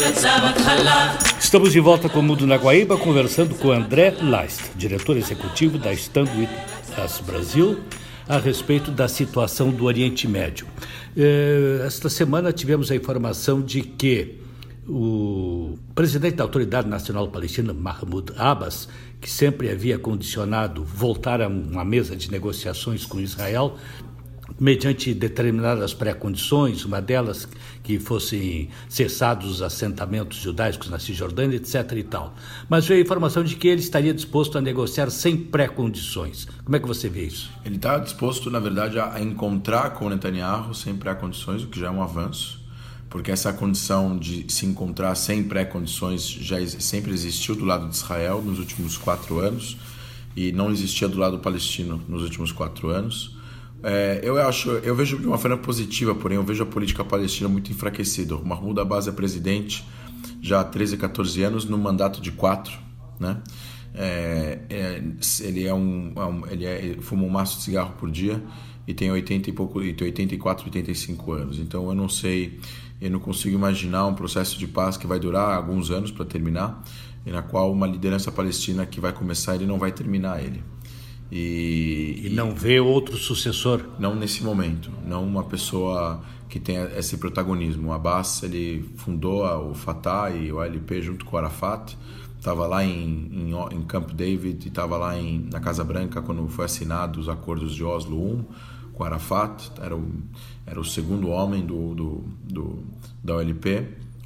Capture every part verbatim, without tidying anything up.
Estamos de volta com o Mundo na Guaíba, conversando com André Leist, diretor executivo da Stand With Us Brasil, a respeito da situação do Oriente Médio. Esta semana tivemos a informação de que o presidente da Autoridade Nacional Palestina, Mahmoud Abbas, que sempre havia condicionado voltar a uma mesa de negociações com Israel, mediante determinadas pré-condições, uma delas que fossem cessados os assentamentos judaicos na Cisjordânia, etc e tal. Mas veio a informação de que ele estaria disposto a negociar sem pré-condições. Como é que você vê isso? Ele está disposto, na verdade, a encontrar com o Netanyahu sem pré-condições, o que já é um avanço, porque essa condição de se encontrar sem pré-condições já sempre existiu do lado de Israel nos últimos quatro anos e não existia do lado palestino nos últimos quatro anos. É, eu acho, eu vejo de uma forma positiva, porém eu vejo a política palestina muito enfraquecida. O Mahmoud Abbas é presidente já há treze, quatorze anos, no mandato de quatro, né? É, é, ele é um, um ele, é, ele fuma um maço de cigarro por dia e tem oitenta e pouco, oitenta e quatro, oitenta e cinco anos. Então eu não sei, eu não consigo imaginar um processo de paz que vai durar alguns anos para terminar, e na qual uma liderança palestina que vai começar, ele não vai terminar ele. E, e não vê outro sucessor? Não nesse momento, não uma pessoa que tenha esse protagonismo. O Abbas, ele fundou o Fatah e o A L P junto com o Arafat, estava lá em, em, em Camp David, estava lá em, na Casa Branca quando foi assinado os acordos de Oslo um com o Arafat, era o, era o segundo homem do, do, do, da O L P,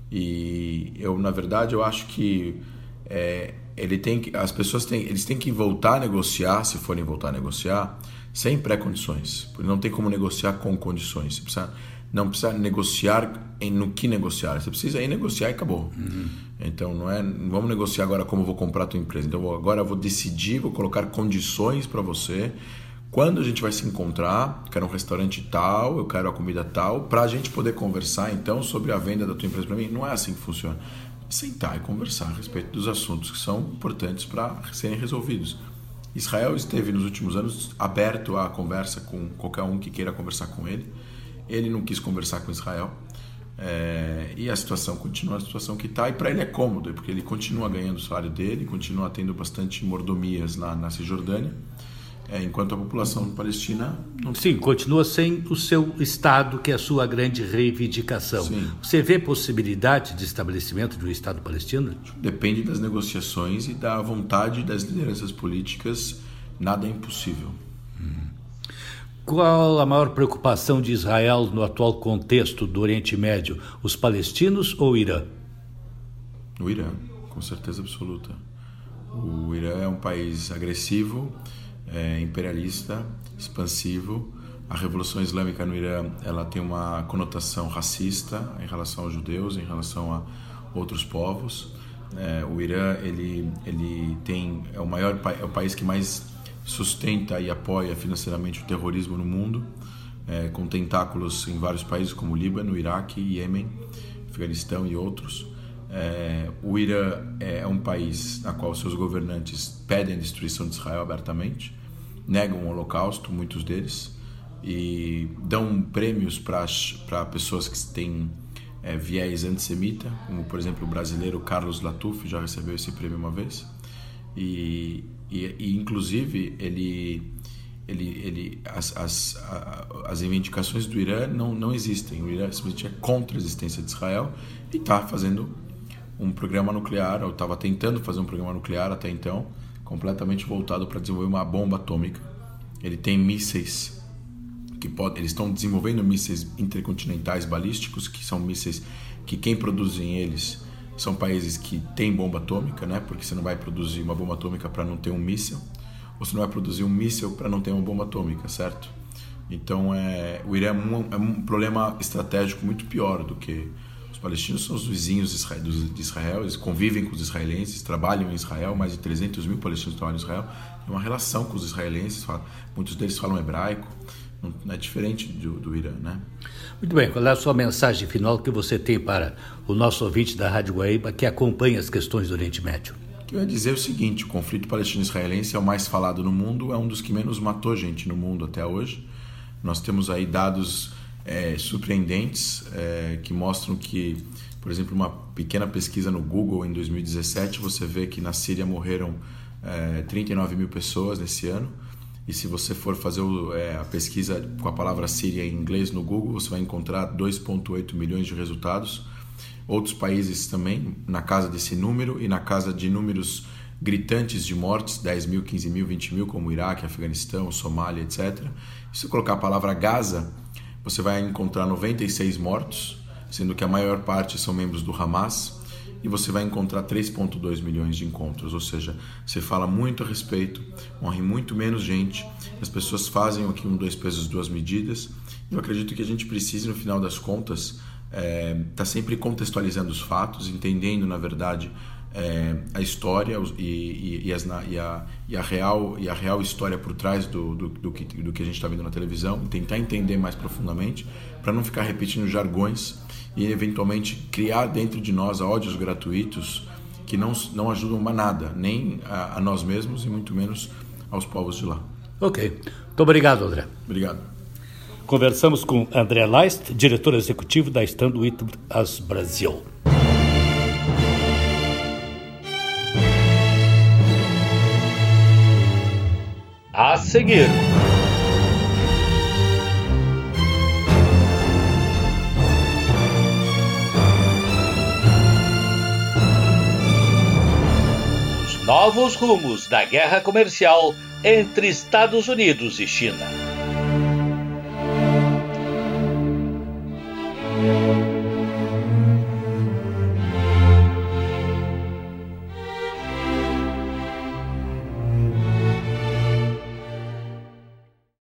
e eu, na verdade, eu acho que é, ele tem que, as pessoas têm, eles têm que voltar a negociar, se forem voltar a negociar, sem pré-condições, porque não tem como negociar com condições. Você precisa, não precisa negociar em, no que negociar, você precisa ir negociar e acabou. Uhum. Então não é, não vamos negociar agora como eu vou comprar a tua empresa. Então vou, agora eu vou decidir, vou colocar condições para você. Quando a gente vai se encontrar, eu quero um restaurante tal, eu quero a comida tal, para a gente poder conversar então sobre a venda da tua empresa para mim. Não é assim que funciona. Sentar e conversar a respeito dos assuntos que são importantes para serem resolvidos. Israel esteve nos últimos anos aberto à conversa com qualquer um que queira conversar com ele. Ele não quis conversar com Israel, é, e a situação continua a situação que está, e para ele é cômodo, porque ele continua ganhando o salário dele, continua tendo bastante mordomias lá na Cisjordânia, é, enquanto a população palestina não... Sim, continua sem o seu Estado, que é a sua grande reivindicação. Sim. Você vê possibilidade de estabelecimento de um Estado palestino? Depende das negociações e da vontade das lideranças políticas, nada é impossível. Hum. Qual a maior preocupação de Israel no atual contexto do Oriente Médio? Os palestinos ou o Irã? O Irã, com certeza absoluta. O Irã é um país agressivo, é, imperialista, expansivo. A Revolução Islâmica no Irã, ela tem uma conotação racista em relação aos judeus, em relação a outros povos. É, o Irã, ele, ele tem, é o maior é o país que mais sustenta e apoia financeiramente o terrorismo no mundo, é, com tentáculos em vários países como Líbano, Iraque, Iêmen, Afeganistão e outros. É, o Irã é um país na qual seus governantes pedem a destruição de Israel abertamente, negam o Holocausto, muitos deles, e dão prêmios para pessoas que têm é, viés antissemita, como por exemplo o brasileiro Carlos Latuf já recebeu esse prêmio uma vez, e, e, e inclusive ele, ele, ele, as, as, as reivindicações do Irã não, não existem. O Irã simplesmente é contra a existência de Israel e está fazendo um programa nuclear, ou estava tentando fazer um programa nuclear até então, completamente voltado para desenvolver uma bomba atômica. Ele tem mísseis que pode, eles estão desenvolvendo mísseis intercontinentais balísticos, que são mísseis que quem produzem eles são países que têm bomba atômica, né? Porque você não vai produzir uma bomba atômica para não ter um míssil, ou você não vai produzir um míssil para não ter uma bomba atômica, certo? Então é, o Irã é um, é um problema estratégico muito pior do que os palestinos. São os vizinhos de Israel, eles convivem com os israelenses, trabalham em Israel, mais de trezentos mil palestinos trabalham em Israel, tem uma relação com os israelenses, muitos deles falam hebraico, não é diferente do, do Irã, né? Muito bem, qual é a sua mensagem final que você tem para o nosso ouvinte da Rádio Guaíba que acompanha as questões do Oriente Médio? Eu ia dizer o seguinte: o conflito palestino-israelense é o mais falado no mundo, é um dos que menos matou gente no mundo até hoje. Nós temos aí dados é, surpreendentes é, que mostram que Por exemplo, uma pequena pesquisa no Google em dois mil e dezessete, você vê que na Síria morreram é, trinta e nove mil pessoas nesse ano. E se você for fazer o, é, a pesquisa com a palavra Síria em inglês no Google, você vai encontrar dois vírgula oito milhões de resultados. Outros países também na casa desse número e na casa de números gritantes de mortes, dez mil, quinze mil, vinte mil, como o Iraque, Afeganistão, Somália, etcétera. Se você colocar a palavra Gaza, você vai encontrar noventa e seis mortos, sendo que a maior parte são membros do Hamas, e você vai encontrar três vírgula dois milhões de encontros, ou seja, você fala muito a respeito, morre muito menos gente, as pessoas fazem aqui um dois pesos, duas medidas, e eu acredito que a gente precisa, no final das contas, é, tá sempre contextualizando os fatos, entendendo, na verdade, é, a história e, e, e, as, e, a, e, a real, e a real história por trás do, do, do, que, do que a gente está vendo na televisão, tentar entender mais profundamente, para não ficar repetindo jargões e eventualmente criar dentro de nós ódios gratuitos que não, não ajudam a nada, nem a, a nós mesmos e muito menos aos povos de lá. Ok. Muito obrigado, André. Obrigado. Conversamos com André Leist, diretor executivo da Stand With Us Brasil. A seguir... novos rumos da guerra comercial entre Estados Unidos e China.